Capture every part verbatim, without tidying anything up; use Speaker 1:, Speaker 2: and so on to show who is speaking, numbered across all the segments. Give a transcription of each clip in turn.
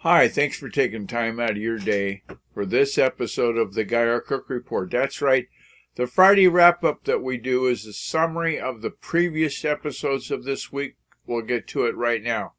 Speaker 1: Hi, thanks for taking time out of your day for this episode of the Guy R. Cook Report. That's right, the Friday wrap-up that we do is a summary of the previous episodes of this week. We'll get to it right now.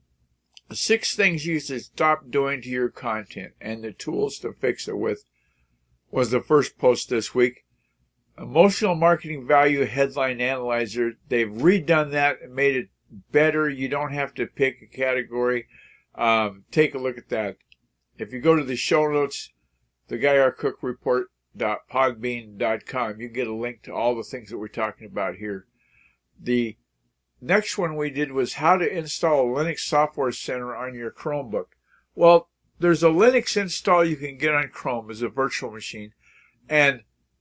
Speaker 1: Six things you should stop doing to your content and the tools to fix it with was the first post this week. Emotional Marketing Value Headline Analyzer. They've redone that and made it better. You don't have to pick a category. Um, take a look at that. If you go to the show notes, the guy r cook report dot podbean dot com, you get a link to all the things that we're talking about here. The next one we did was how to install a Linux Software Center on your Chromebook. Well, there's a Linux install you can get on Chrome as a virtual machine, and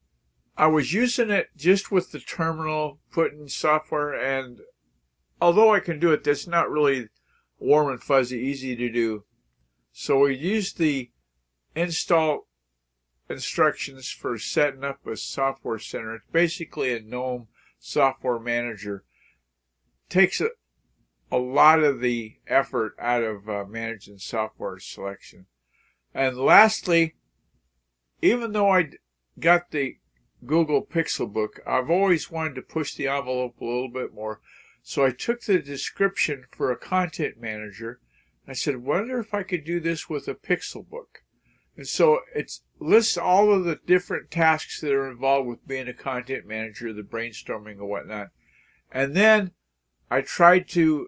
Speaker 1: I was using it just with the terminal, putting software, and although I can do it, that's not really warm and fuzzy, easy to do. So we used the install instructions for setting up a software center. It's basically a GNOME software manager. Takes a, a lot of the effort out of uh, managing software selection. And lastly, even though I got the Google Pixelbook, I've always wanted to push the envelope a little bit more. So I took the description for a content manager. I said, wonder if I could do this with a Pixelbook. And so it lists all of the different tasks that are involved with being a content manager, the brainstorming and whatnot. And then I tried to,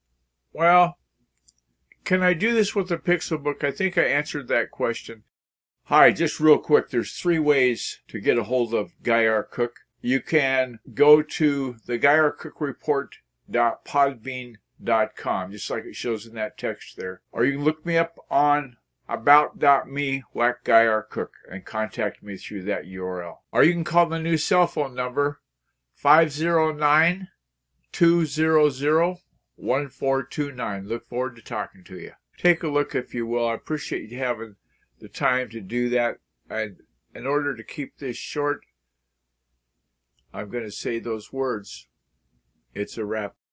Speaker 1: well, can I do this with a Pixelbook? I think I answered that question. Hi, just real quick, there's three ways to get a hold of Guy R. Cook. You can go to the guy r cook report dot podbean dot com, just like it shows in that text there. Or you can look me up on about dot me, whack Guy R. Cook, and contact me through that U R L. Or you can call the new cell phone number, five zero nine, two zero zero, one four two nine. Look forward to talking to you. Take a look if you will. I appreciate you having the time to do that. And in order to keep this short, I'm going to say those words. It's a wrap.